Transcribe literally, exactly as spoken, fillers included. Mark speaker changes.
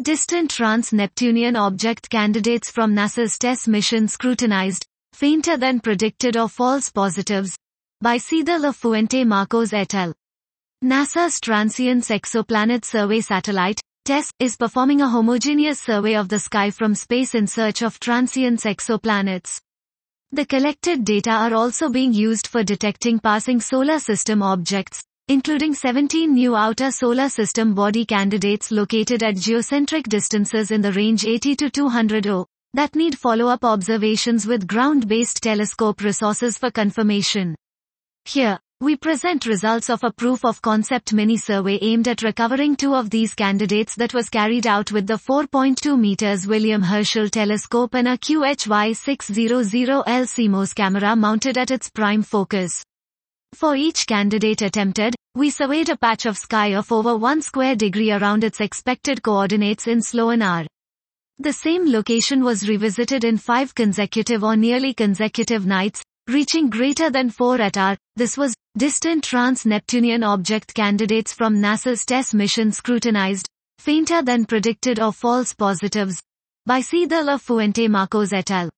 Speaker 1: Distant trans-Neptunian object candidates from NASA's TESS mission scrutinized, fainter than predicted or false positives. By Cedar La Fuente Marcos et al. NASA's Transients Exoplanet Survey satellite, TESS, is performing a homogeneous survey of the sky from space in search of transients exoplanets. The collected data are also being used for detecting passing solar system objects, including seventeen new outer solar system body candidates located at geocentric distances in the range eighty to two hundred O, that need follow-up observations with ground-based telescope resources for confirmation. Here, we present results of a proof-of-concept mini-survey aimed at recovering two of these candidates that was carried out with the four point two meters William Herschel telescope and a Q H Y six hundred L CMOS camera mounted at its prime focus. For each candidate attempted, we surveyed a patch of sky of over one square degree around its expected coordinates in slow an hour. The same location was revisited in five consecutive or nearly consecutive nights, reaching greater than four at hour. This was distant trans-Neptunian object candidates from NASA's TESS mission scrutinized, fainter than predicted or false positives. By Cedar La Fuente Marcos et al.